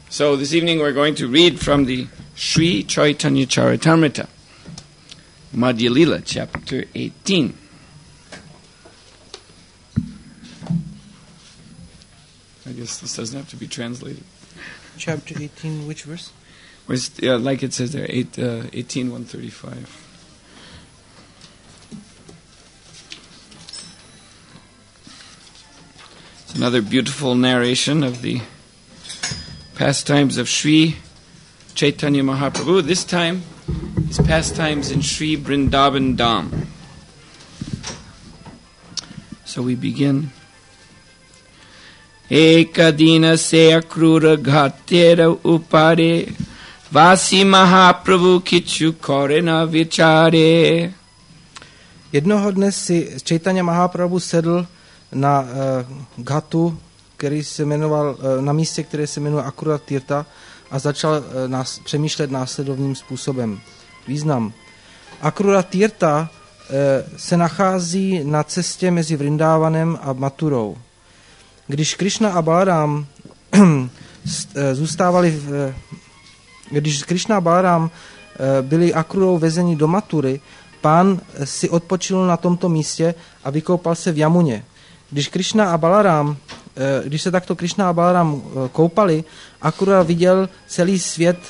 So this evening we're going to read from the Sri Chaitanya Charitamrita, Madhya Lila, chapter 18. I guess this doesn't have to be translated. Chapter 18, which verse? Like it says there, 18, 135. It's another beautiful narration of the pastimes of Sri Chaitanya Mahaprabhu. This time, his pastimes in Sri Vrindavan Dham. So we begin. Ekadina se akrura ghatera upare Vasi Mahaprabhu kichu korena vichare. Jednoho dne si Chaitanya Mahaprabhu sedl na ghatu, který se jmenoval, na místě, které se jmenuje Akrura Tirtha, a začal přemýšlet následovným způsobem. Význam. Akrura Tirtha se nachází na cestě mezi Vrindávanem a Maturou. Když Krishna a Balaram byli Akrurou vezeni do Matury, pán si odpočil na tomto místě a vykoupal se v Jamuně. Když se takto Krishna a Balaram koupali, Akrura viděl celý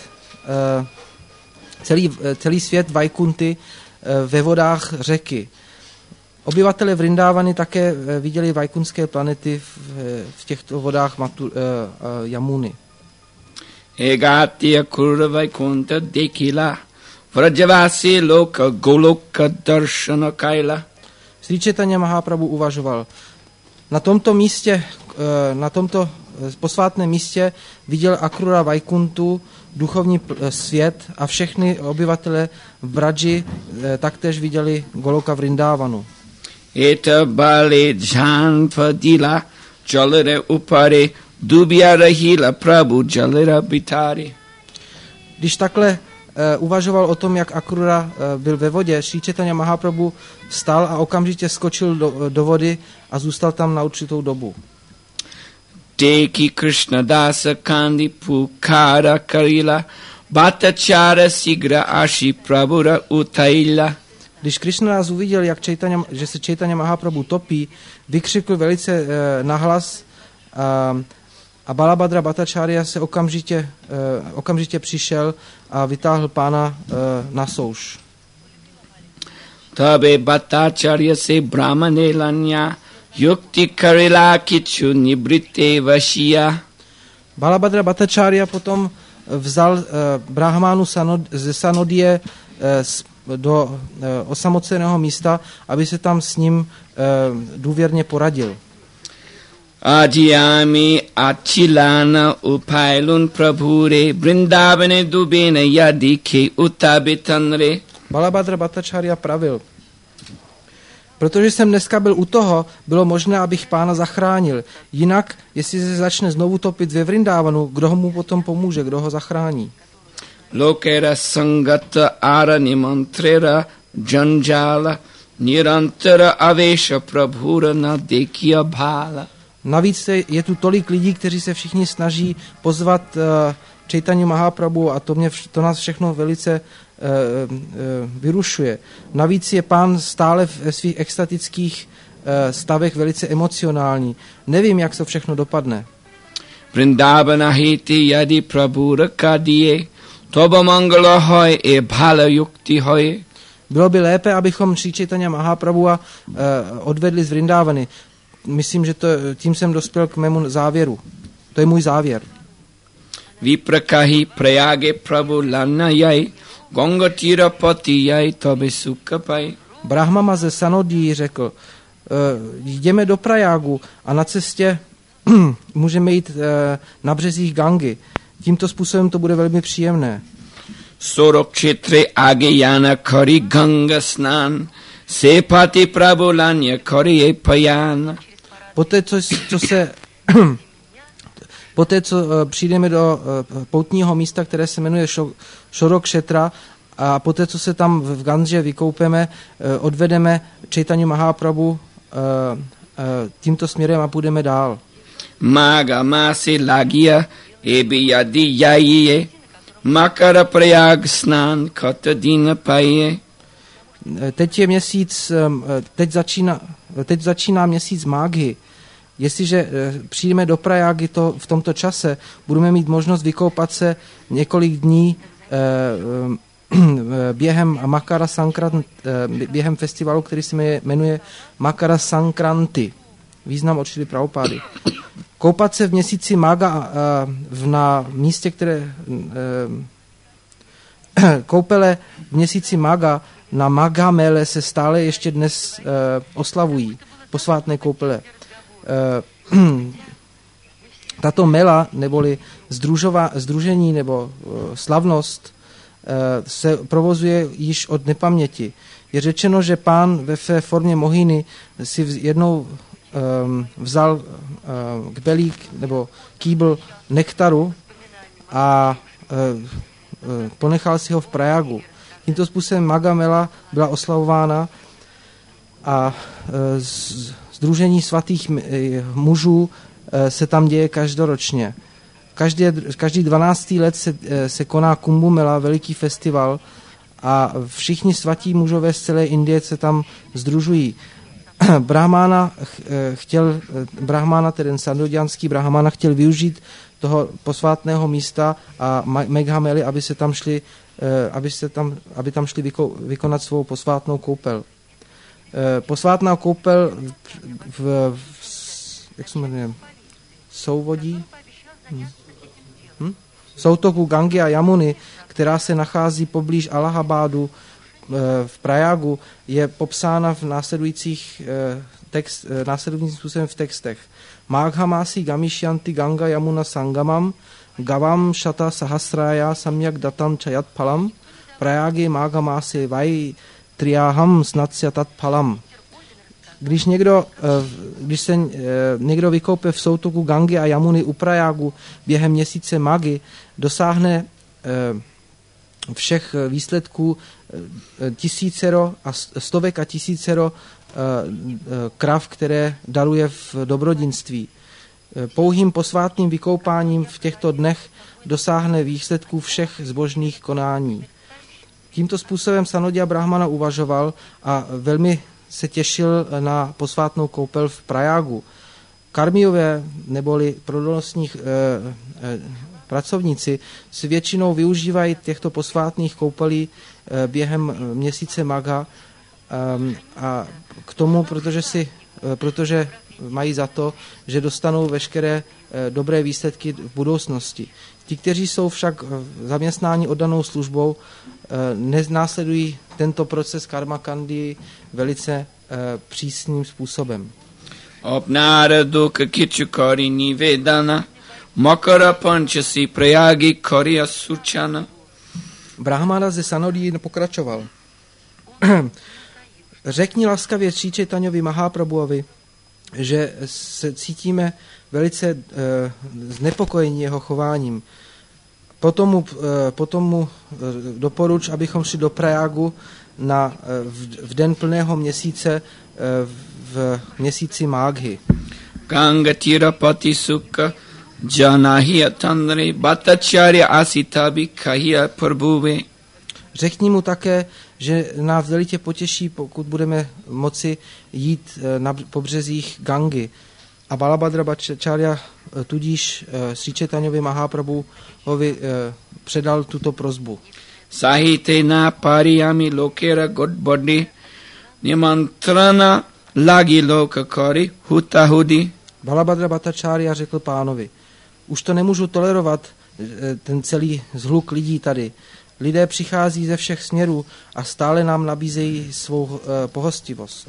svět Vajkunty ve vodách řeky. Obyvatelé Vrindávany také viděli vajkunské planety v těchto vodách Jamuny. Egati Akrura Vajkunta dekila vrajavasi loka goloka darshana kaila. Sri Chaitanya Mahaprabhu uvažoval. Na tomto místě, na tomto posvátném místě viděl Akrura Vajkuntu, duchovní svět, a všechny obyvatele v Braji taktéž viděli Goloka Vrindávanu. Eta bale jhan padila jalere upare dubya rahila prabhu jalera bitari. Když takhle uvažoval o tom, jak Akrura byl ve vodě, Sri Chaitanya Mahaprabhu vstal a okamžitě skočil do vody a zůstal tam na určitou dobu. Deki Krishna dasa kandi pukara karila bhattacharya sigra ashi prabhura utaila. Když Krishna nás uviděl, že se Chaitanya Mahaprabhu topí, vykřikl velice nahlas a Balabhadra Bhattacharya se okamžitě přišel a vytáhl pána na souš. Tabe Bhattacharya se brahmane lanya yukti karila kichu nibrite vashiya. Balabhadra Bhattacharya potom vzal brahmánu ze Sanodie do osamoceného místa, aby se tam s ním důvěrně poradil. Adiyami achilana upailun prabhure Vrindavane dubene yadike utabitanre. Balabhadra Bhattacharya pravil: protože jsem dneska byl u toho, bylo možné, abych pána zachránil. Jinak, jestli se začne znovu topit ve Vrindávanu, kdo mu potom pomůže, kdo ho zachrání? Lokera sangata aranimantrera janjala nirantara avesha prabhura nadekya bhala. Navíc je tu tolik lidí, kteří se všichni snaží pozvat Chaitanya Mahaprabhu, a to nás všechno velice vyrušuje. Navíc je pán stále ve svých extatických stavech velice emocionální. Nevím, jak to všechno dopadne. Vrindavana heti yadi prabhura kadiye toba mangala hoy e bhala yukti hoy. Bylo by lépe, abychom Sri Chaitanya Mahaprabhu odvedli z Vrindávany. Myslím, že tím jsem dospěl k mému závěru. To je můj závěr. Viprakahi prayage prabhu lanayai gongatira patiyai tobe sukhapai. Brahmama ze Sanodí řekl: jdeme do Prajágu a na cestě můžeme jít na březích Gangy. Tímto způsobem to bude velmi příjemné. Sorokshetre ageyana kari ganga snan sepati prabhu lanya kari payan. Poté, co přijdeme do poutního místa, které se jmenuje Sorokshetra, a poté, co se tam v Gandže vykoupeme, odvedeme Chaitanya Mahaprabhu tímto směrem a půjdeme dál. Maga masi lagia ebi yadi yaye, makara prayag snan kata dina paye. Teď je měsíc, teď začíná měsíc Mághy. Jestliže přijdeme do Prajágy v tomto čase, budeme mít možnost vykoupat se několik dní během Makara Sankranti, během festivalu, který se jmenuje Makara Sankranti. Význam od Šrily Prabhupády. Koupat se v měsíci Mága na místě, které koupele v měsíci Mága na Magha Mele se stále ještě dnes oslavují, posvátné koupele. Tato mela, neboli sdružení nebo slavnost, se provozuje již od nepaměti. Je řečeno, že pán ve své formě mohiny si jednou vzal kbelík nebo kýbl nektaru a ponechal si ho v Prajagu. Tímto způsobem Magha Mela byla oslavována a sdružení svatých mužů se tam děje každoročně. Každý 12. let se koná Kumbh Mela, veliký festival, a všichni svatí mužové z celé Indie se tam sdružují. Brahmana, tedy sandodianský brahmana, chtěl využít toho posvátného místa a Magha Mely, aby tam šli vykonat svou posvátnou koupel. Posvátná koupel jak se jmenuje, souvodí? Soutoku Gangy a Jamuny, která se nachází poblíž Allahabádu v Prajagu, je popsána v následujícím způsobem v textech. Maghamasi Gamishyanti Ganga Yamuna Sangamam Gavam Shata Sahasraya Samyak Datam Chayat Palam Prayagi Maghamasi Vai Triaham Snatsya Tat Palam. Když se někdo vykoupe v soutoku Gangy a Jamuny u Prajagu během měsíce Maghy, dosáhne všech výsledků tisícero a stovek a tisícero krav, které daruje v dobrodinství. Pouhým posvátným vykoupáním v těchto dnech dosáhne výsledků všech zbožných konání. Tímto způsobem Sanodia Brahmana uvažoval a velmi se těšil na posvátnou koupel v Prajagu. Karmiové neboli prodonosní pracovníci si většinou využívají těchto posvátných koupelí během měsíce Magha a k tomu, protože mají za to, že dostanou veškeré dobré výsledky v budoucnosti. Ti, kteří jsou však zaměstnáni oddanou službou, nenásledují tento proces karma kandi velice přísným způsobem. Apnaraduka kichukari nivedana makara panchasi prayagi karya suchana. Brahmana ze Sanodí pokračoval. Řekni laskavě Srí Čejtanjovi Mahaprabhuovi, že se cítíme velice znepokojení jeho chováním. Potom mu doporuč, abychom šli do Prajagu v den plného měsíce v měsíci Mághy. Ganga tirapati sukha janahya tandre bhattacharya asitabi kahya prabhuve. Řekni mu také, že nás velice potěší, pokud budeme moci jít na pobřezích Gangy. A Balabhadra Bhattacharya tudíž Srí Čejtanjovi Mahaprabhuovi předal tuto prosbu. Sahitena pariyami lokera godbody nimantrana lagi lokakari hutahudi. Balabhadra Bhattacharya řekl pánovi, už to nemůžu tolerovat, ten celý zhluk lidí tady. Lidé přichází ze všech směrů a stále nám nabízejí svou pohostivost.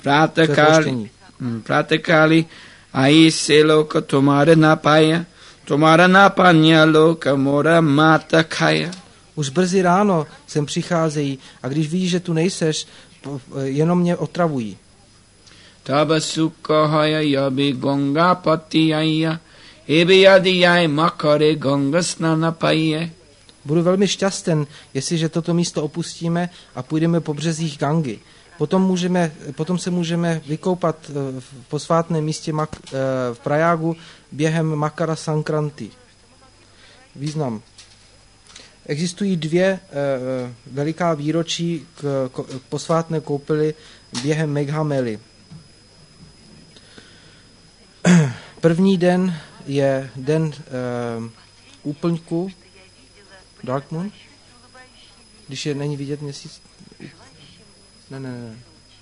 Pratakali ai se loka tomara napanya loka mora mata kaya. Už brzy ráno sem přicházejí a když vidí, že tu nejseš, jenom mě otravují. Taba sukhaya yabi ganga patiyaya ebi yadiyai makare ganga snana paye. Budu velmi šťasten, jestliže toto místo opustíme a půjdeme po březích Gangy. Potom se můžeme vykoupat v posvátném místě v Prajagu během Makara Sankranti. Význam. Existují dvě veliká výročí k posvátné koupeli během Megha Mely. První den je den úplňku, Dark Moon, když není vidět měsíc. Ne.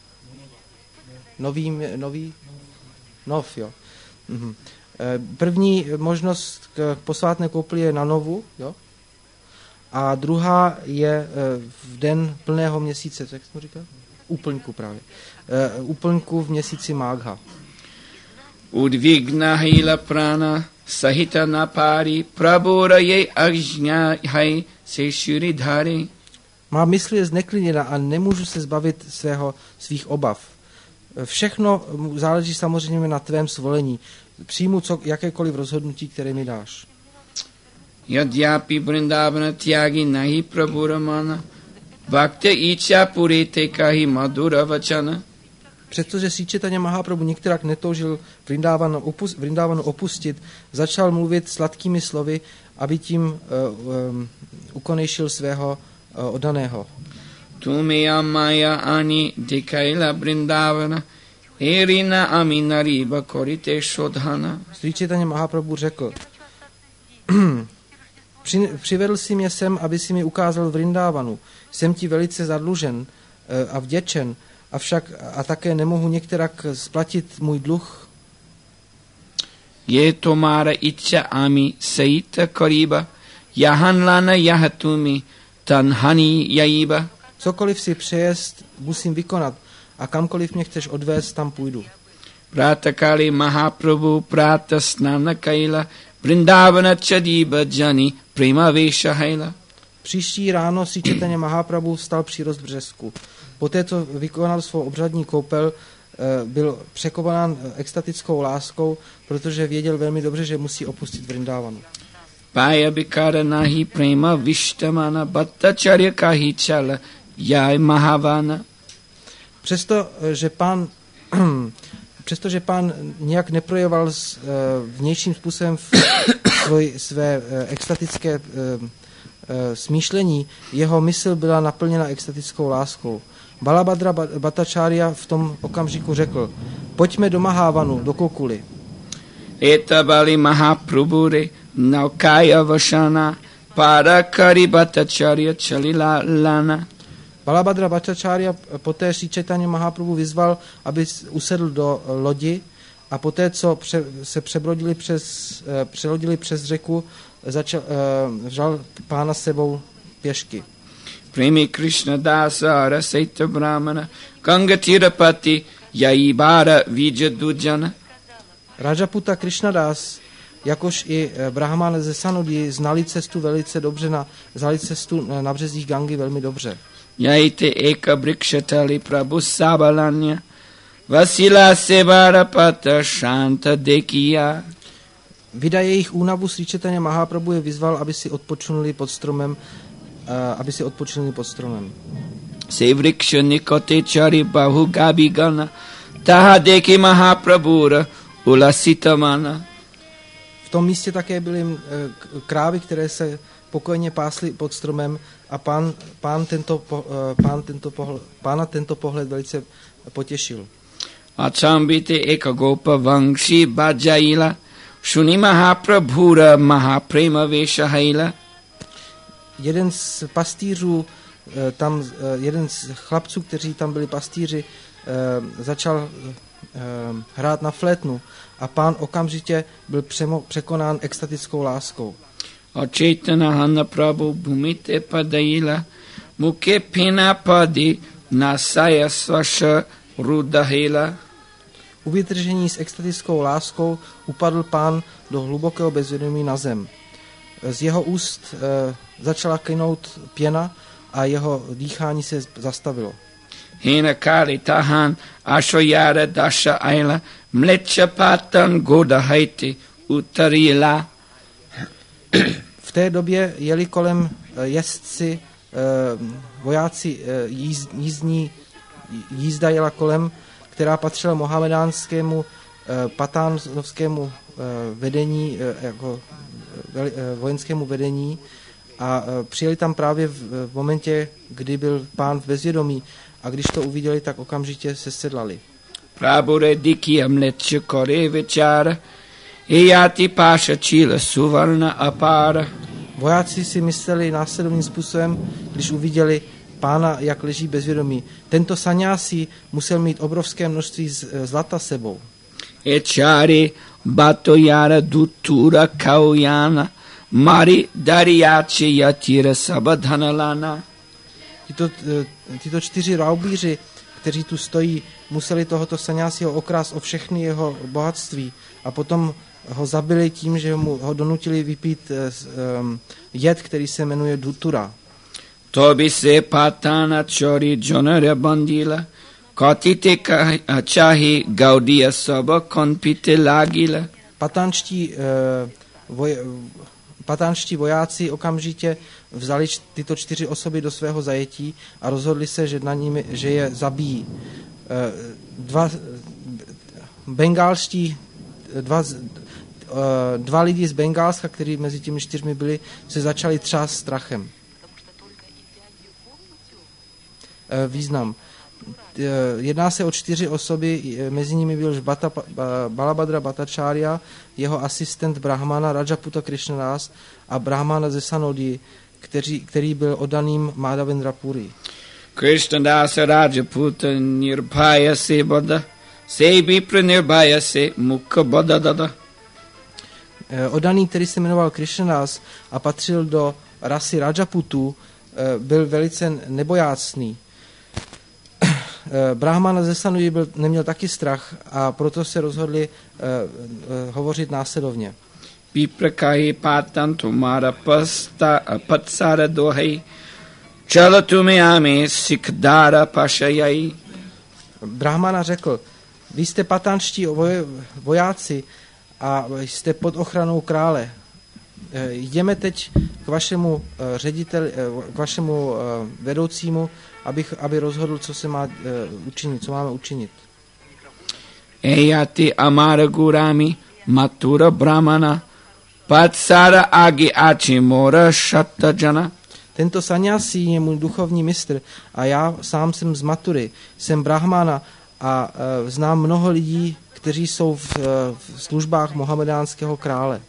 Nov, jo. První možnost k posvátné koupeli je na novu, jo. A druhá je v den plného měsíce, jak jsem říkal? Úplňku právě. Úplňku v měsíci Mágha. Udvigna hila prana sahita napari prabora jej ajñahai se shuridhari. Má mysl je zneklidněna a nemůžu se zbavit svých obav. Všechno záleží samozřejmě na tvém svolení. Přijmu jakékoliv rozhodnutí, které mi dáš. Yadyapi Vrindavana tyagi nahi prabhuramana bhakti icha purite kahi madhura vachana. Přestože Srí Chaitanya Mahaprabhu nikterak netoužil Vrindavanu opustit, začal mluvit sladkými slovy, aby tím ukonejšil svého oddaného. Tumeya maya ani dikaila Vrindavana erina aminariba korite shodhana. Srí Chaitanya Mahaprabhu řekl: Přivedl jsi mě sem, aby si mi ukázal Vrindavanu. Jsem ti velice zadlužen a vděčen, avšak a také nemohu některak splatit můj dluh. Je tomara icha ami saita kariba yahan lana yahatumi tanhani yaiba. Cokoliv si přejest, musím vykonat a kamkoliv mě chceš odvést, tam půjdu. Pratakali Mahaprabhu prata snana kaila Vrindavana chadiba jani prema vesha haila. Příští ráno Srí Chaitanya Mahaprabhu vstal při rozbřesku. Poté, co vykonal svou obřadní koupel, byl překonán extatickou láskou, protože věděl velmi dobře, že musí opustit Vrindavanu. Paya bikara nahi prema vishtamana bhattacharya kahi chala jai mahavana. Přestože pán nějak neprojeval vnějším způsobem své extatické smýšlení, jeho mysl byla naplněna extatickou láskou. Balabhadra Bhattacharya v tom okamžiku řekl: pojďme do Mahávanu, do Kokuly. Etabali Mahaprabhure naukaya vashana parakari Bhattacharya chalila lana. Balabhadra Bhattacharya poté Srí Chaitanya Mahaprabhu vyzval, aby usedl do lodi, a poté, co se přelodili přes řeku, vzal pána s sebou pěšky. Premi Krishna Dasa Rasaita Brahmana Gangatirapati Yaibara Vijadujana. Rajaputa Krishnadas, jakož i Brahman ze Sanudi, znali cestu velice dobře, znali cestu na březích Gangy velmi dobře. Yaite eka brikshatali Prabhu Sabalanya Vasila Sevarapata Shanta Dekiya. Vida jejich únavu Srí Chaitanya Mahaprabhu je vyzval, aby si odpočinuli pod stromem. Se vriksha nikote chari bahu gabigana taha deki Mahaprabhura ulasitamana. V tom místě také byly krávy, které se pokojně pásly pod stromem, a pána tento pohled velice potěšil. Achambite eka gopa vangshi bajaila shuni Mahaprabhura mahaprema vesha haila. Jeden z pastýřů, jeden z chlapců, kteří tam byli pastýři, začal hrát na flétnu a pán okamžitě byl překonán extatickou láskou. Chaitanya Hana Prabhu bhumite padaila muke pina padi nasaya svasha rudahila. Uvytržení s extatickou láskou upadl pán do hlubokého bezvědomí na zem. Z jeho úst začala kynout pěna a jeho dýchání se zastavilo. Hina kali tahan ashoyara dasha aila mlecha patan godahaiti utarila. V té době jeli kolem jezdci, vojáci jízda jela kolem, která patřila mohamedánskému patánovskému vedení, jako vojenskému vedení a přijeli tam právě v momentě, kdy byl pán v bezvědomí a když to uviděli, tak okamžitě se sedlali. Prabhure dikyam lecce kore vichara eyati pasha chila suvarna apara. Vojáci si mysleli následovným způsobem, když uviděli pána, jak leží bezvědomí. Tento saňási musel mít obrovské množství zlata sebou. Echare batoyara dutura kauyana mari dariyache yatira sabadhanalana. Tyto 4 raubíři, kteří tu stojí, museli tohoto saňásiho okrást o všechny jeho bohatství a potom ho zabili tím, že ho donutili vypít jed, který se jmenuje dutura. Tobi se patana chori jonare bandila katite chahi gaudia saba konpite lagila. Patánští vojáci okamžitě vzali tyto 4 osoby do svého zajetí a rozhodli se, že je zabijí. Dva lidi z Bengálska, kteří mezi těmi 4 byli, se začali třást strachem. Význam. Jedná se o 4 osoby, mezi nimi byl Balabhadra Bhattacharya, jeho asistent Brahmana Rajaputa Krishnadas a Brahmana ze Sanodi, který byl oddaným Madhavendra Puri. Krishnadas Rajaputa nirbhaya se bada se vipra nirbhaya se mukha bada dada. Oddaný, který se jmenoval Krishnadas a patřil do rasy Rajaputu, byl velice nebojácný. Brahmana ze Sanudi neměl taky strach a proto se rozhodli hovořit následovně. Viprakahi patan tumara patsara dohai chala tumi ame sikdara pashayai. Brahmana řekl, vy jste patánští vojáci a jste pod ochranou krále. Jdeme teď k vašemu řediteli, k vašemu vedoucímu, aby rozhodl, co se má učinit, co máme učinit. Eyati amara gurami matura brahmana patsara agi achimora shattajana. Tento saňási je můj duchovní mistr a já sám jsem z Matury, jsem brahmana a znám mnoho lidí, kteří jsou v službách mohamedánského krále.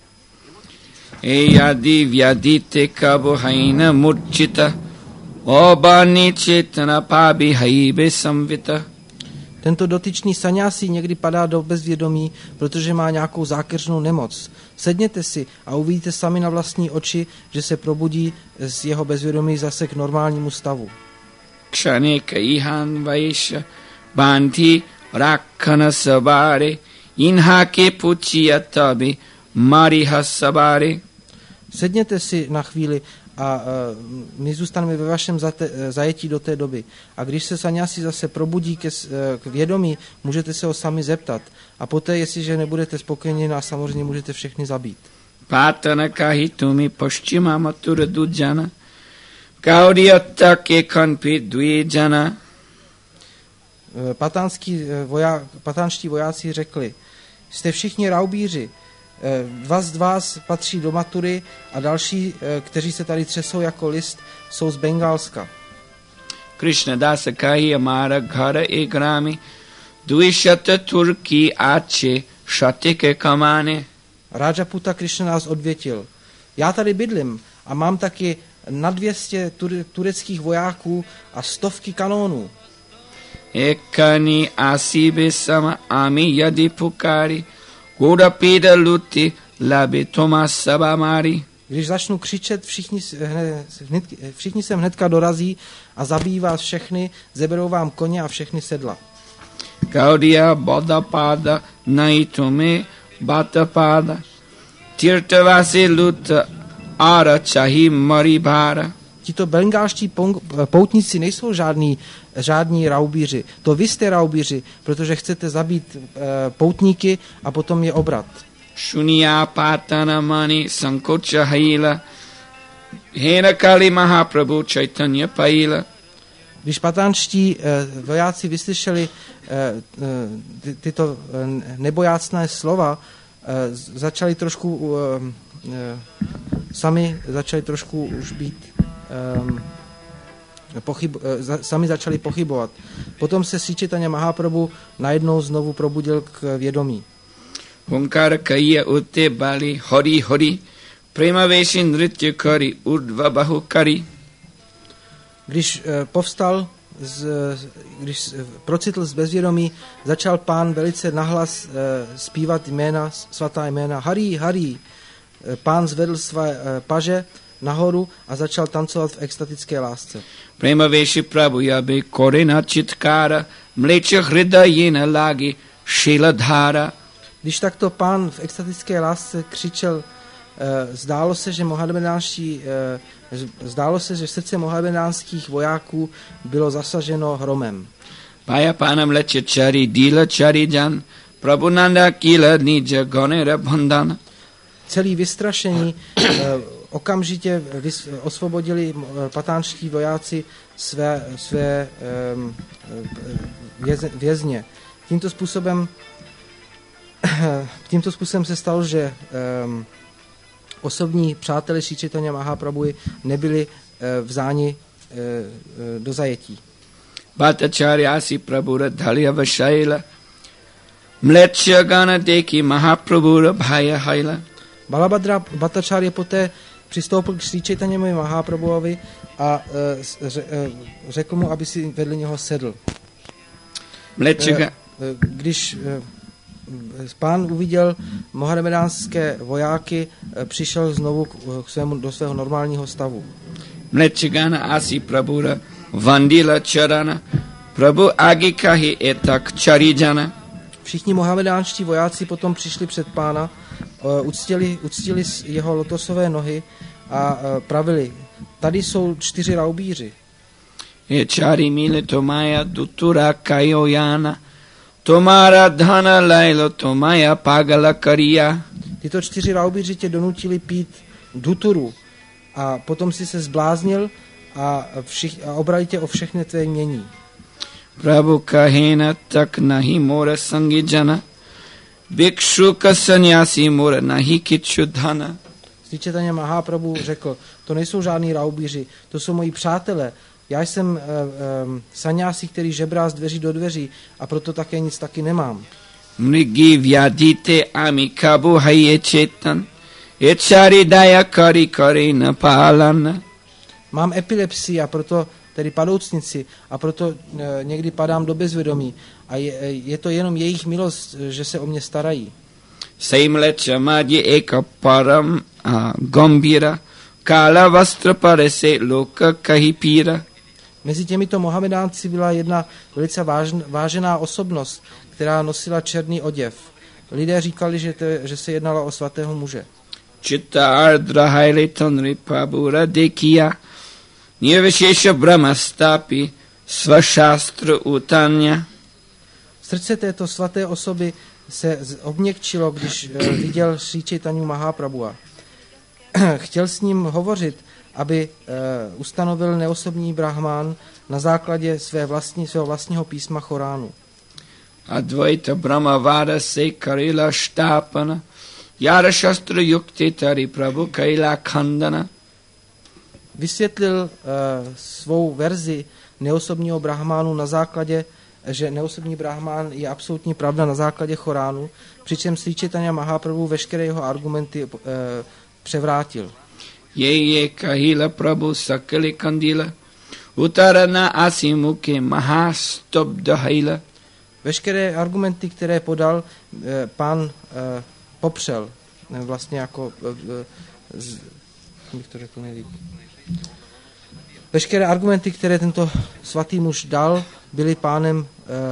Eyadi vyadite kabuhaina murchita obani chetana pabi haibe samvita. Tento dotyčný saňási někdy padá do bezvědomí, protože má nějakou zákeřnou nemoc. Sedněte si a uvidíte sami na vlastní oči, že se probudí z jeho bezvědomí zase k normálnímu stavu. Kshanika ihan vaisha banti rakkana sabare inhake puchiyatabi mariha sabare. Sedněte si na chvíli a my zůstaneme ve vašem zajetí do té doby. A když se saňási zase probudí k vědomí, můžete se ho sami zeptat. A poté, jestliže nebudete spokojeni, a samozřejmě můžete všechny zabít. Pátana kahitumi paschima matura dujana kaudiyatake kanpi dvijana. Patánští vojáci řekli, jste všichni raubíři, 2 z vás patří do Matury a další, kteří se tady třesou jako list, jsou z Bengálska. Krishnadasa kahi amara ghara egrami dvishata turki ache shatike kamane. Rajaputa Krishnadas odvětil, já tady bydlím a mám taky na 200 tureckých vojáků a 100 kanónů. Ekani asibe sama ami yadi pukari Gudapida luti labi Tomas sabamari. Když začnu křičet, všichni sem hnedka dorazí a zabijí vás všechny, zeberou vám koně a všechny sedla. Gaudiya Bodhapada naitumi Bhattapada Tirtavasi luta ara chahi maribhara. Tito bengálští poutníci nejsou žádní raubíři. To vy jste raubíři, protože chcete zabít poutníky a potom je obrat. Shuniya patana mani sankocha haila hena kali mahaprabhu chaitanya paila. Když patánští vojáci vyslyšeli tyto nebojácné slova, začali trošku sami začali trošku už být sami začali pochybovat. Potom se Sri Chaitanya Mahaprabhu najednou znovu probudil k vědomí. Hunkar kaiya utte bali hori hori premaveshi nritya kari urdva bahu kari. Když povstal, když procitl z bezvědomí, začal pán velice nahlas zpívat jména, svatá jména. Hari, Hari. Pán zvedl své paže nahoru a začal tancovat v extatické lásce. Premaveshi Prabhu yabe korena chitkara mlecha hridayena lagi shiladhara. Když takto pán v extatické lásce křičel, zdálo se, že srdce mohamedánských vojáků bylo zasaženo hromem. Paya panam lecha chari dila chari jan Prabhunanda kila nija gonera bandhana. Celý vystrašení okamžitě osvobodili patánští vojáci své vězně. Tímto způsobem se stalo, že osobní přátelé Sri Chaitanya Mahaprabhuji nebyli vzáni do zajetí. Bhattacharya Prabhura dhalya vashaila mlecha gana deki Mahaprabhura bhaya haila. Balabhadra Bhattacharya poté přistoupil k Sri Chaitanyamu Mahaprabhuovi a řekl mu, aby si vedle něho sedl. Když pán uviděl mohamedánské vojáky, přišel znovu do svého normálního stavu. Mlechagana asi Prabhura vandila charana Prabhu agi kahi etak charijana. Všichni mohamedánští vojáci potom přišli před pána, uctili jeho lotosové nohy a pravili: tady jsou 4 raubíři. Chari mile tomaya dutura kayojana tomara dhana lailo tomaya pagala kariya. Tyto 4 raubíři tě donutili pít duturu a potom si se zbláznil a obrali tě o všechny tvé jmění. Prabhu kahena tak nahi mora sangi jana bhikshuka sannyasi mora nahi kichu dhana. Sri Chaitanya Mahaprabhu řekl: to nejsou žádní raubíři, to jsou moji přátelé. Já jsem sannyasi, který žebrá z dveří do dveří a proto také nic taky nemám. Mrigi vyadite ami kabu haye chetan echari daya kari kari na palana. Mám epilepsii a proto, tedy padoucnici, a proto někdy padám do bezvědomí. A je to jenom jejich milost, že se o mě starají. Saimlecha madhye eka param gambira kala vastra parese loka kahipira. Mezi těmito mohamedánci byla jedna velice vážená osobnost, která nosila černý oděv. Lidé říkali, že se jednalo o svatého muže. Chitta ardra hailitan ripabura dekiya nirvishesha brahmastapi svashastra utanya. Srdce této svaté osoby se obměkčilo, když viděl Sri Chaitanya Mahaprabhua. Chtěl s ním hovořit, aby ustanovil neosobní brahmán na základě svého vlastního písma Choránu. Advaita brahmavada se karila štapana yara shastra yukti tari prabhu kaila khandana. Vysvětlil svou verzi neosobního brahmánu na základě, že neosobní brahmán je absolutní pravda na základě Choránu, přičemž Sri Chaitanya Mahaprabhu veškeré jeho argumenty převrátil. Ye kahila prabhu sakali kandila utarana asimuke mahastobda haila. Veškeré argumenty, které podal, pán popřel. Vlastně jako bych to řekl nejlíp. Veškeré argumenty, které tento svatý muž dal, byly pánem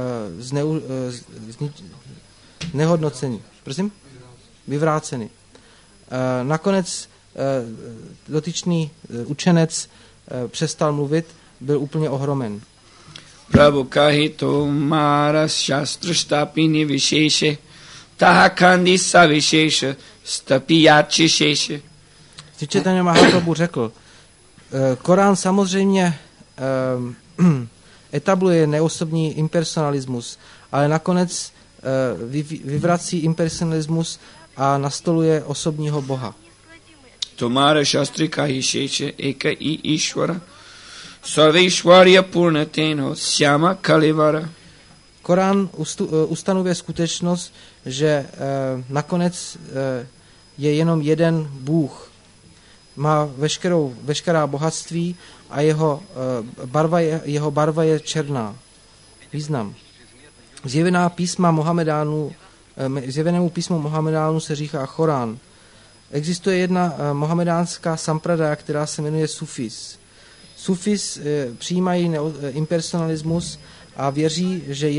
znehodnoceni. Prosím? Vyvráceny. Nakonec dotyčný učenec přestal mluvit, byl úplně ohromen. Prabhu kahi tomara shastra stapini visheshe taha kandi savisheshe stapiyachi sheshe. Sri Chaitanya Mahaprabhu řekl: Korán samozřejmě etabluje neosobní impersonalismus, ale nakonec vyvrací impersonalismus a nastoluje osobního Boha. Tumara Shastrika Hishesha Eka I Ishvara Sarveshwarya Purnateno Syama Kalivara. Korán ustanovuje skutečnost, že nakonec je jenom jeden Bůh. Má veškerá bohatství a jeho barva je černá. Význam. Zjevenému písmu Mohamedánu se říká Korán. Existuje jedna mohamedánská sampradaya, která se jmenuje Sufis. Sufis přijímají impersonalismus a věří, že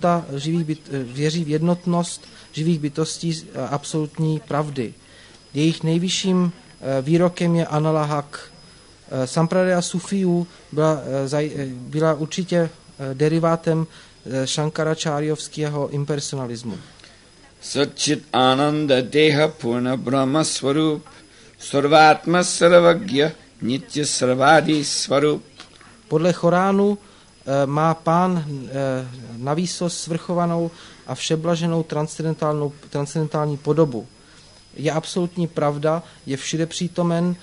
věří v jednotnost živých bytostí absolutní pravdy. Jejich nejvyšším výrokem je Anala Haq. Sampradaya Sufiů byla určitě derivátem Shankaracháryovského impersonalismu. Satchit Ananda Deha Purna Brahma Swarup Sarvatma Sarvagya Nitya Sarvadi Swarup. Podle Koránu má Pán navýsost svrchovanou a všeblaženou transcendentální podobu. Je absolutní pravda, je všude přítomen,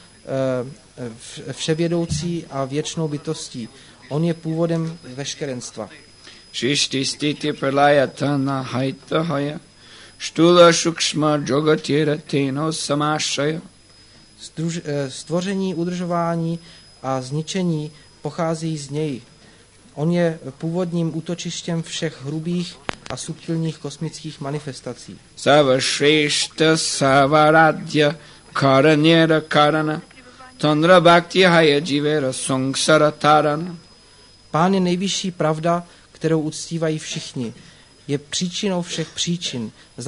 vševědoucí a věčnou bytostí. On je původem veškerenstva. Shishti Stiti Pralayatana Haita Haya Štula Shukshma Jogatira Teno Samashaya. Stvoření, udržování a zničení pochází z něj. On je původním útočištěm všech hrubých a subtilních kosmických manifestací. Savashreshta Savaradya Karanera Karana Tandra Bhakti Haya Jivera Sangsara Tarana. Pán je nejvyšší pravda, kterou uctívají všichni. Je příčinou všech příčin.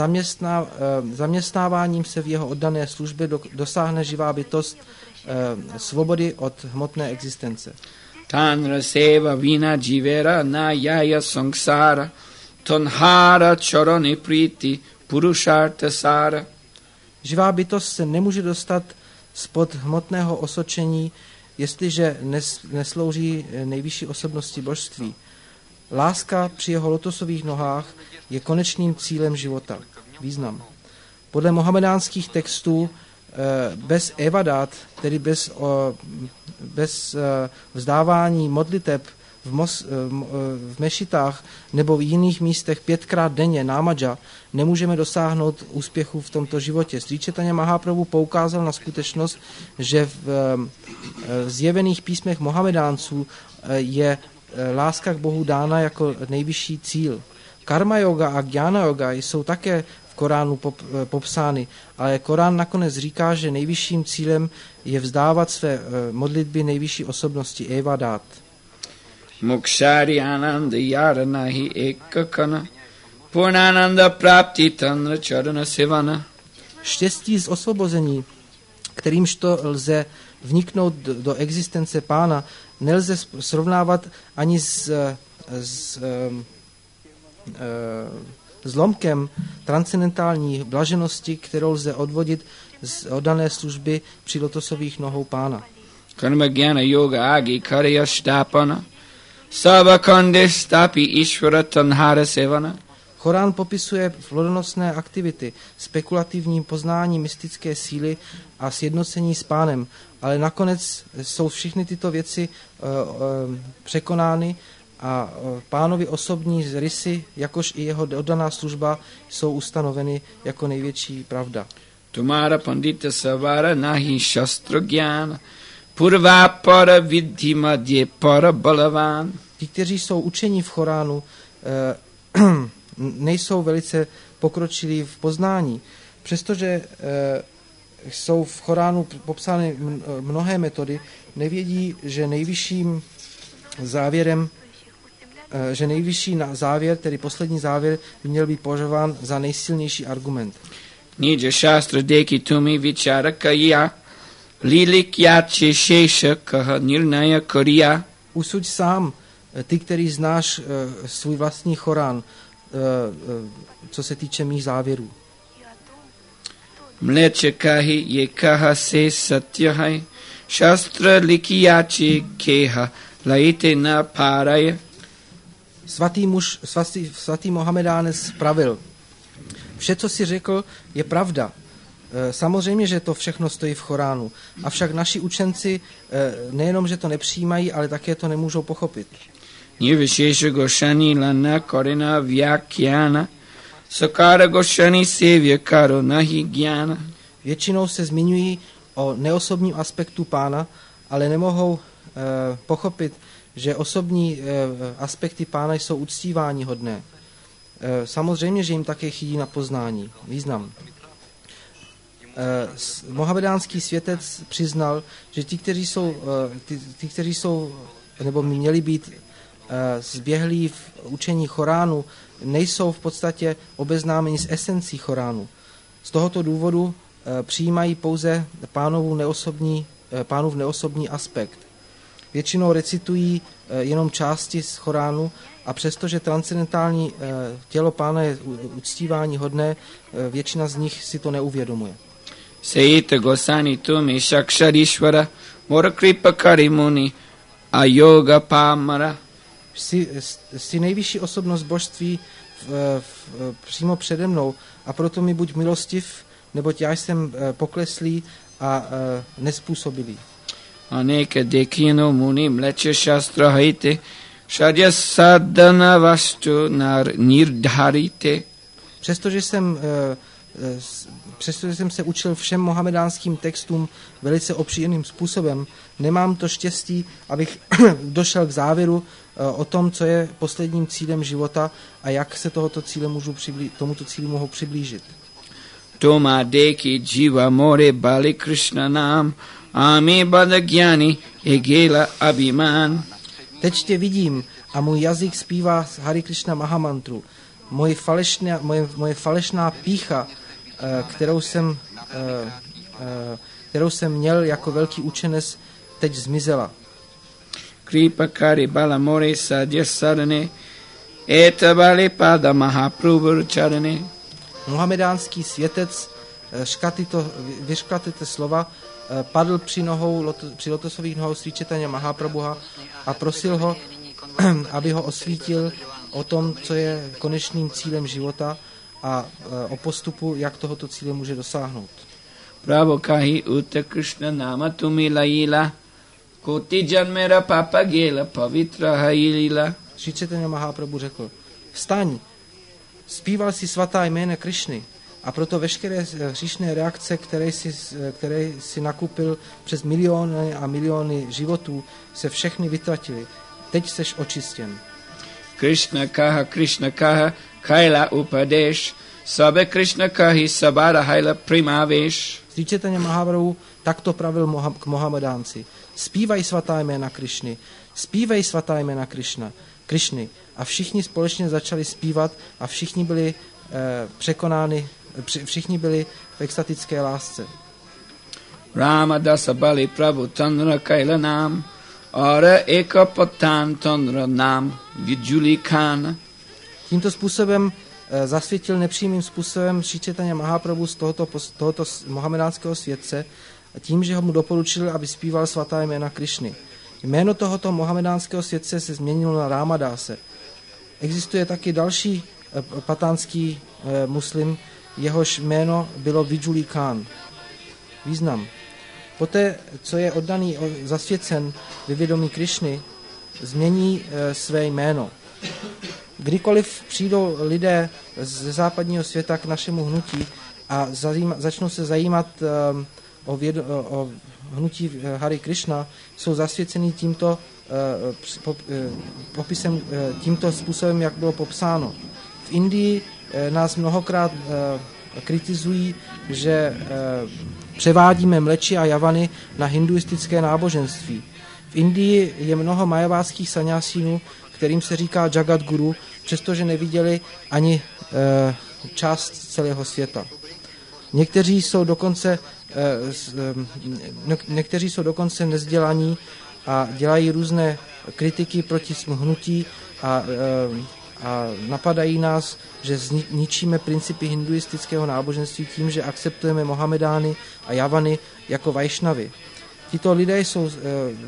Zaměstnáváním se v jeho oddané službě dosáhne živá bytost svobody od hmotné existence. Tanra seva vina jivera na yaya sangsara tonhara charani priti purusharta sara. Živá bytost se nemůže dostat spod hmotného osočení, jestliže neslouží nejvyšší osobnosti božství. Láska při jeho lotosových nohách je konečným cílem života. Význam. Podle mohamedánských textů bez evadát, tedy bez vzdávání modliteb v mešitách nebo v jiných místech 5krát denně námadža, nemůžeme dosáhnout úspěchu v tomto životě. Srí Chaitanya Mahaprabhu poukázal na skutečnost, že v zjevených písmech mohamedánců je láska k Bohu dána jako nejvyšší cíl. Karma yoga a jnana yoga jsou také v Koránu popsány, ale Korán nakonec říká, že nejvyšším cílem je vzdávat své modlitby nejvyšší osobnosti evadát. Mokshari ananda yaranahi ekakana purnananda prapti tanra charana sevana. Štěstí z osvobození, kterýmž to lze vniknout do existence Pána, nelze srovnávat ani s zlomkem transcendentální blaženosti, kterou lze odvodit z oddané služby při lotosových nohou Pána. Karma jnana yoga agi karya shtapana sabakande stapi ishvara tanhara sevana. Korán popisuje plodonosné aktivity, spekulativní poznání mystické síly a sjednocení s Pánem, ale nakonec jsou všechny tyto věci překonány a Pánovi osobní rysy, jakož i jeho oddaná služba, jsou ustanoveny jako největší pravda. Tumara pandita savara nahi shastra gyana purva para vidhi madhye para balavan. Ti, kteří jsou učení v Koránu, nejsou velice pokročilí v poznání. Přestože jsou v Koránu popsány mnohé metody, nevědí, že nejvyšší závěr, tedy poslední závěr, by měl být považován za nejsilnější argument. Nija shastra deki tumi vicharakaya lilikyache sheshakaha nirnaya kariya. Usuď sám, ty, který znáš svůj vlastní Korán, co se týče mých závěrů. Mlečekahi yekaha se satyahai shastra likyache keha laite na paraya. Svatý Mohamedánes pravil: vše, co si řekl, je pravda. Samozřejmě, že to všechno stojí v Choránu, avšak naši učenci nejenom, že to nepřijímají, ale také to nemůžou pochopit. Nirvishesha Goshani Lana Korina Vyakyana Sakara Goshani Sevya Karo Nahi Gyana. Většinou se zmiňují o neosobním aspektu Pána, ale nemohou pochopit, že osobní aspekty Pána jsou uctívání hodné. Samozřejmě, že jim také chybí na poznání, význam. Mohamedánský světec přiznal, že ti, kteří jsou nebo by měli být zběhlí v učení Choránu, nejsou v podstatě obeznámeni s esencí Choránu. Z tohoto důvodu přijímají pouze Pánův neosobní aspekt. Většinou recitují jenom části z Choránu a přestože transcendentální tělo Pána je uctívání hodné, většina z nich si to neuvědomuje. Sejita Gosani Tumi Shaksharishvara Morakripa Karimuni a Yoga Pamara. Jsi nejvyšší osobnost božství přímo přede mnou a proto mi buď milostiv, neboť já jsem pokleslý a nespůsobilý. Aneka dekino muni mleče šastra hajte šadya sadhana vastu nirdharite. Přestože jsem se učil všem mohamedánským textům velice obšírným způsobem, nemám to štěstí, abych došel k závěru o tom, co je posledním cílem života a jak se tomuto cíli mohu přiblížit. Toma deki jiva more bali Krishna nám ami badagyani egela abhiman. Teď tě vidím a můj jazyk zpívá Hare Krishna Mahamantru. Moje falešná pýcha, kterou jsem měl jako velký učenec, teď zmizela. Kripa kari bala more sadhya sadhane eta bali pada mahaprabhu charane. Mohamedánský světec vyřkla tyto slova, padl při lotosových nohou Srí Chaitanya Mahaprabhuha a prosil ho, aby ho osvítil o tom, co je konečným cílem života a o postupu, jak tohoto cíle může dosáhnout. Prabhu kahi uta Krishna nama tumi laila koti janmera papa gela pavitra hailila. Srí Chaitanya Mahaprabhu řekl: Vstaň, zpíval si svatá jména Krišny a proto veškeré hříšné reakce, které si nakupil přes miliony a miliony životů, se všechny vytratily. Teď seš očistěn. Krishna kaha kaila upadesh sabe Krishna kahi sabara haila primavesh. Srí Chaitanya Mahaprabhu takto pravil k Mohamedánci: Zpívaj svatá jména Krišny, zpívej svatá jména Krišny. A všichni společně začali zpívat a všichni byli všichni byli v extatické lásce. Ramadasa Bali Prabhu Tandra Kaila Nam Ara Eka Patan Tandra Nam Vijuli Khan. Tímto způsobem zasvětil nepřímým způsobem Srí Chaitanya Mahaprabhu z tohoto mohamedánského světce tím, že ho mu doporučil, aby zpíval svatá jména Krišny. Jméno tohoto mohamedánského světce se změnilo na Ramadase. Existuje taky další patánský muslim, jehož jméno bylo Vijuli Khan. Význam. Poté, co je oddaný zasvěcen ve vědomí Krišny, změní své jméno. Kdykoliv přijdou lidé ze západního světa k našemu hnutí a začnou se zajímat o hnutí Hare Krishna, jsou zasvěceni tímto popisem, tímto způsobem, jak bylo popsáno. V Indii nás mnohokrát kritizují, že převádíme mleči a javany na hinduistické náboženství. V Indii je mnoho majaváckých sanyásínů, kterým se říká Jagadguru, přestože neviděli ani část celého světa. Někteří jsou dokonce nevzdělaní a dělají různé kritiky proti hnutí a napadají nás, že zničíme principy hinduistického náboženství tím, že akceptujeme Mohamedány a Javany jako Vajšnavy.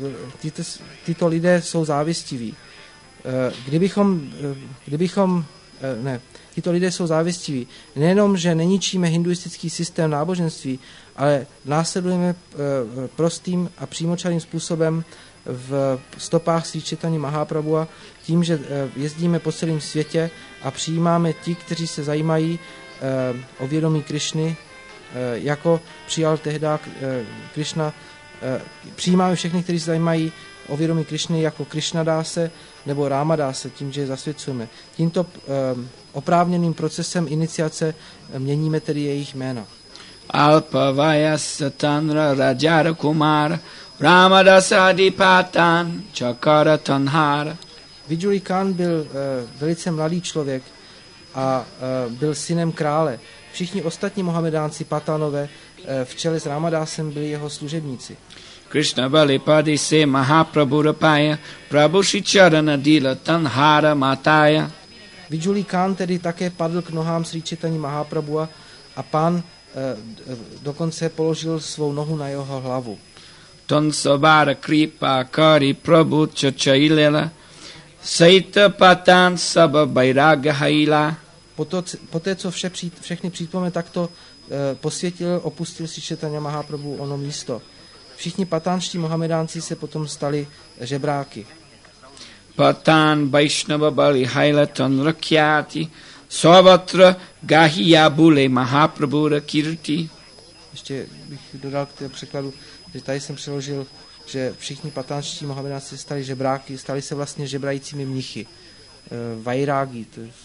Tyto lidé jsou závistiví. Kdybychom Tito lidé jsou závistiví. Nejenom, že neničíme hinduistický systém náboženství, ale následujeme prostým a přímočarým způsobem v stopách Srí Chaitanya Mahaprabhua tím, že jezdíme po celém světě a přijímáme ti, kteří se zajímají o vědomí Krišny, jako přijal tehdy Krišna. Přijímáme všechny, kteří se zajímají o vědomí Krišny jako Krišnadáse nebo Rámadáse, tím, že je zasvěcujeme. Tímto oprávněným procesem iniciace měníme tedy jejich jména. Alpavayas Tanra Rajara Kumar Ramadasadi-patan Chakara Tanhara. Vijuli Khan byl velice mladý člověk a byl synem krále. Všichni ostatní mohamedánci Patánové v čele s Ramadásem byli jeho služebníci. Krishna Balipadi se Mahaprabhu Rapaya Prabhu Shicharana Dila Tanhara Mataya. Vijuli Khan tedy také padl k nohám Srí Chaitanya Mahaprabhua a pán dokonce položil svou nohu na jeho hlavu. Tansabara Kripa Kari Prabhu Chachailila Saita Patan Saba Bairaga Haila. Poté, co všechny přítomné takto posvětil, opustil Srí Chaitanya Mahaprabhu ono místo. Všichni patánští mohamedánci se potom stali žebráky. Patan Vaishnava Bali Hailatan Rakyati Savatra Gahiya Bule Mahaprabhu Kirti. Ještě bych dodal k té překladu, že tady jsem přeložil, že všichni patánští mohamedánci se stali žebráky, stali se vlastně žebrajícími mnichy. Vajrági.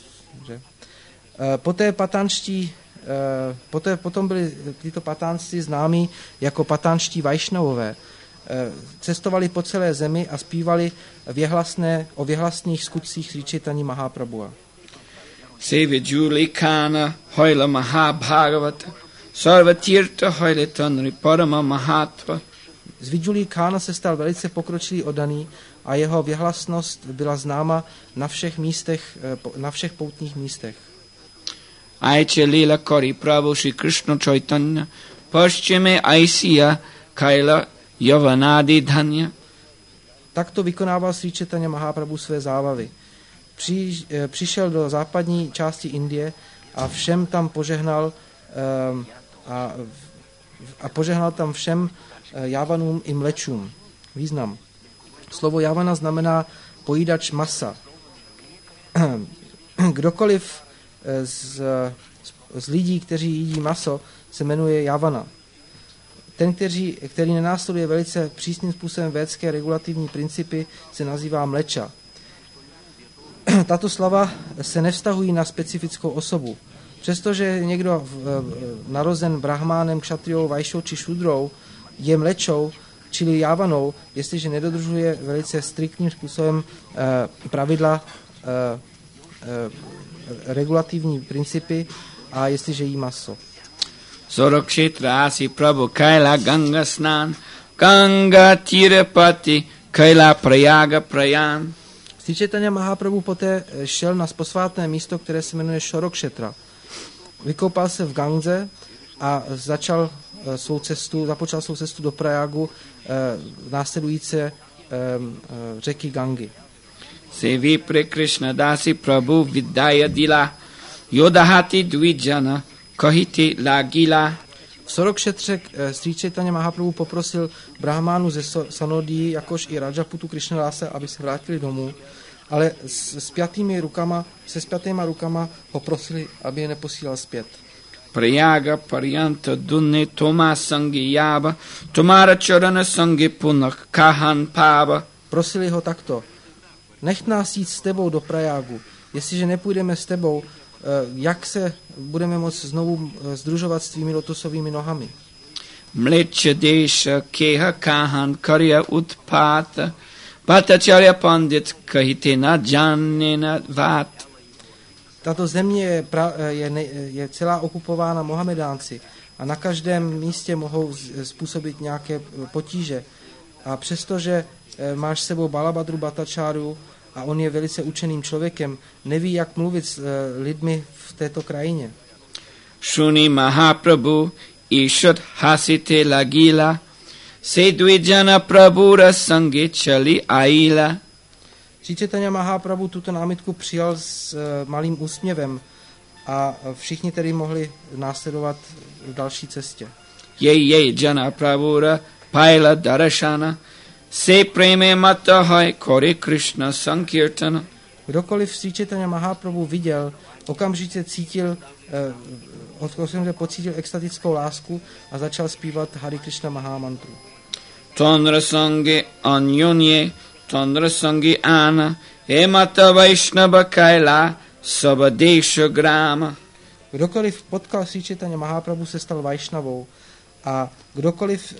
Potom byli tyto patánci známí jako patánští Vajšnavové. Cestovali po celé zemi a zpívali o věhlasných skutcích Srí Chaitanya Mahaprabhua. Sevi Juli Kana Hoila Mahabhagavata Sarvatirtha Hoilitanri Parama Mahatva. Z Vijuli Kana se stal velice pokročilý oddaný a jeho věhlasnost byla známa na všech poutních místech. Aiche Lila Kori Prabhu Shri Krishna Chaitanya Paschime Aisia Kaila Yavanadi Dhanya. Takto vykonával Srí Chaitanya Mahaprabhu své zábavy. Přišel do západní části Indie a všem tam požehnal a požehnal tam všem Javanům i mlečům. Význam. Slovo Javana znamená pojídač masa. Kdokoliv z lidí, kteří jídí maso, se jmenuje Javana. Ten, který nenásleduje velice přísným způsobem védské regulativní principy, se nazývá mleča. Tato slova se nevztahují na specifickou osobu. Přestože je někdo narozen brahmánem, kšatriou, vajšou či šudrou, je mlečou, čili jávanou, jestliže nedodržuje velice striktním způsobem pravidla regulativní principy a jestliže jí maso. Sorokshetra asi Prabhu Kaila Ganga Snan Ganga Tirapati Kaila Prayaga Prayan. Srí Chaitanya Mahaprabhu poté šel na posvátné místo, které se jmenuje Sorokshetra. Vykoupal se v Gangze a započal svou cestu do Prayagu následující řeky Gangy. Sevi Pre Krishna Dasi Prabhu Vidya Dila Yodahati Dvijana Kahiti Lagila. V Sorokšetře Srí Chaitanya Mahaprabhu poprosil brahmánu ze Sanodii, jakož i Rajaputu Krišnadáse, aby se vrátili domů, ale se spjatýma rukama ho prosili, aby je neposílal zpět. Prayaga Paryanta Dunne Toma Sangi Yaba Tomara Charana Sangi Punak Kahan Pava. Prosili ho takto: nech nás jít s tebou do Prajágu. Jestliže nepůjdeme s tebou, jak se budeme moct znovu sdružovat s tvými lotosovými nohami? Mlecha desha keha kahan karya utpata Bhattacharya pandit kahitena janena vat. Tato země je celá okupována Mohamedánci a na každém místě mohou způsobit nějaké potíže. A přestože máš s sebou Balabhadru Bhattacharyu a on je velice učeným člověkem, neví, jak mluvit s lidmi v této krajině. Shuni Mahaprabhu Ishad Hasite Lagila Se Dvijana Prabhura Sange Chali Aila. Sri Chaitanya Mahaprabhu tuto námitku přijal s malým úsměvem a všichni tedy mohli následovat v další cestě. Ye jana prabhura paila darashana se preme mata hai kore Krishna sankirtana. Kdokoliv Sri Chaitanya Mahaprabhu viděl, okamžitě pocítil extatickou lásku a začal zpívat Hare Krishna Mahamantru. Tandra sange anyonye, tandra sange ana, emata vaishnava kaila, sabadesha grama. Kdokoliv potkal Sri Chaitanya Mahaprabhu, se stal Vaišnavou, a kdokoliv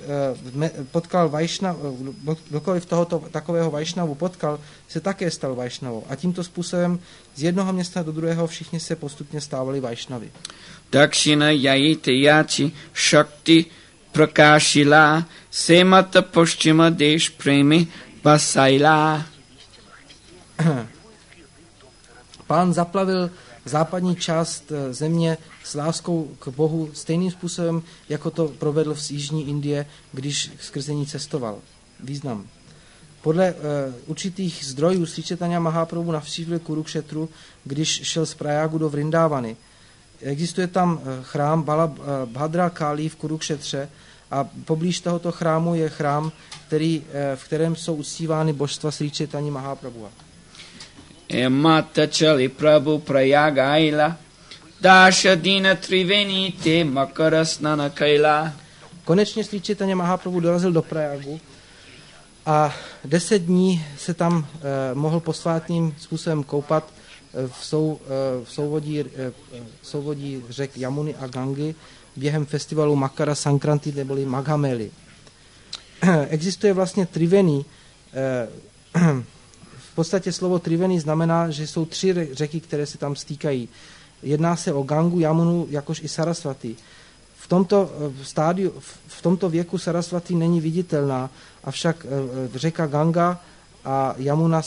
takového Vaišnavu potkal, se také stal Vaišnavou. A tímto způsobem z jednoho města do druhého všichni se postupně stávali Vaišnavy. Dakshina yayite yachi shakti prakashila semata paschima desh premi basaila. Pán zaplavil západní část země s láskou k Bohu stejným způsobem, jako to provedl z jižní Indie, když skrze ní cestoval. Význam. Podle určitých zdrojů Sri Chaitanya Mahaprabhu navštívil Kurukšetru, když šel z Prajágu do Vrindávany. Existuje tam chrám Bhadra Kali v Kurukšetře a poblíž tohoto chrámu je chrám, v kterém jsou uctívány božstva Sri Chaitanya Mahaprabhu. Mata chali prabhu prayagaila dasha dina triveni te makarasnana kaila. Konečně Sri Chaitanya Mahaprabhu dorazil do Prajagu a 10 dní se tam mohl posvátným způsobem koupat v souvodí řek Jamuny a Gangy během festivalu Makara Sankranti neboli Maghameli. Existuje vlastně Triveni. V podstatě slovo Triveni znamená, že jsou 3 řeky, které se tam stýkají. Jedná se o Gangu, Jamunu, jakož i Sarasvati. V tomto věku Sarasvati není viditelná, avšak řeka Ganga a Jamuna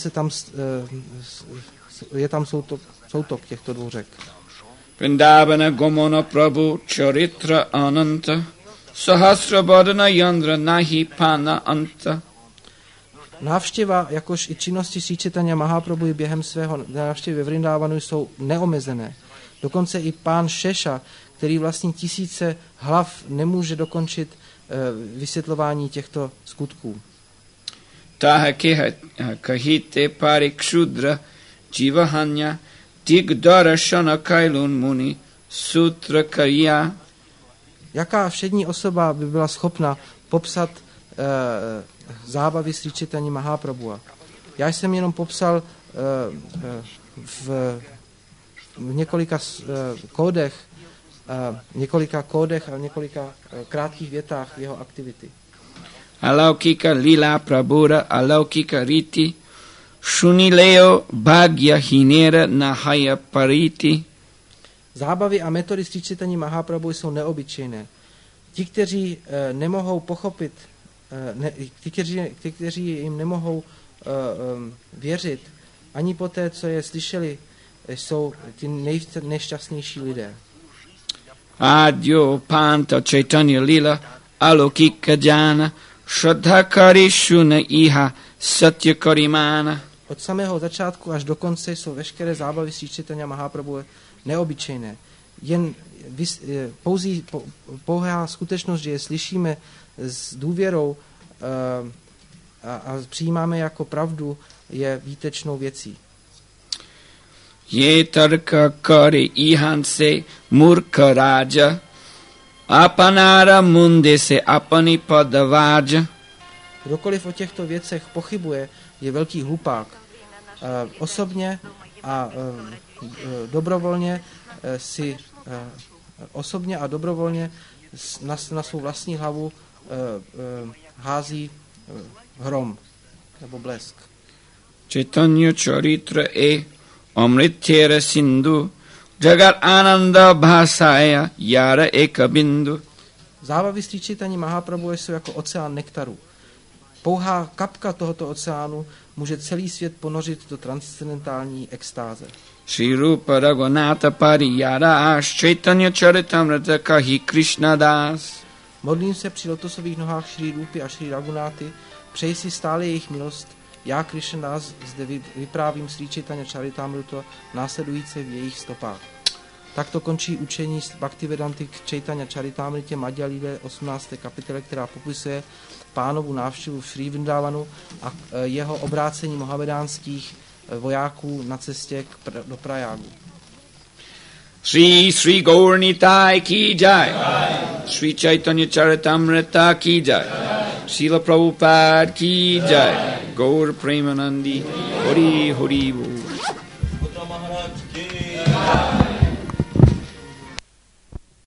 je tam soutok těchto 2 řek. Vrindavana Gomona Prabhu Charitra Ananta Sahasra Badana Yandra Nahi Pana Anta. Návštěva, jakož i činnosti Sri Chaitanya Mahaprabhu během svého návštěvy ve Vrindávanu jsou neomezené. Dokonce i pán Šeša, který vlastní 1000 hlav, nemůže dokončit vysvětlování těchto skutků. Taha kahite parikshudra jivahanya digdarashana kailun muni sutra karya. Jaká všední osoba by byla schopna popsat zábavy Sri Chaitanya Mahaprabhu? Já jsem jenom popsal v několika kódech a několika krátkých větách jeho aktivity. Alaukika lila prabhura alaukika riti shunileo bhagya hinera nahaya pariti. Zábavy a metody Sri Chaitanya Mahaprabhu jsou neobyčejné. Ti, kteří nemohou pochopit, kteří jim nemohou věřit, ani po té, co je slyšeli, jsou ti nejšťastnější lidé. Adyo panta Chaitanya lila alokika jana shraddhakari shuna iha satyakarimana. Od samého začátku až do konce jsou veškeré zábavy Sri Chaitanya Mahaprabhu neobyčejné. Jen pouhá skutečnost, že je slyšíme s důvěrou a přijímáme jako pravdu, je výtečnou věcí. Ye tarka kare ihanse murka raja apanara munde se apani padavaja. Kdokoliv o těchto věcech pochybuje, je velký hlupák. Osobně a dobrovolně na svou vlastní hlavu hází hrom nebo blesk. Chaitanya charitra Amrityera Sindhu Jagat Ananda Bhasaya Yara Eka Bindu. Zábavy Sri Chaitanya Mahaprabhu jsou jako oceán nektaru. Pouhá kapka tohoto oceánu může celý svět ponořit do transcendentální extáze. Shri Rupa Raghunatha Pariyara Chaitanya Charitamrita Kahi Krishna Das. Modlím se při lotosových nohách Shri Rupy a Shri Raghunathy, přeji si stále jejich milost, Já, Krishnadas, zde vyprávím Srí Chaitanya Charitamrita následující v jejich stopách. Takto končí učení Bhaktivedanty k Chaitanya Charitamritě Madhya Lila 18. kapitole, která popisuje Pánovu návštěvu v Srí Vrindavanu a jeho obrácení mohamedánských vojáků na cestě do Prajágu. Sri Sri Gaur Nitai ki jai. Sri Chaitanya Charitamrita ki jai. Srila Prabhupada ki jai. Gaur Premanandi Hari Hari Bol.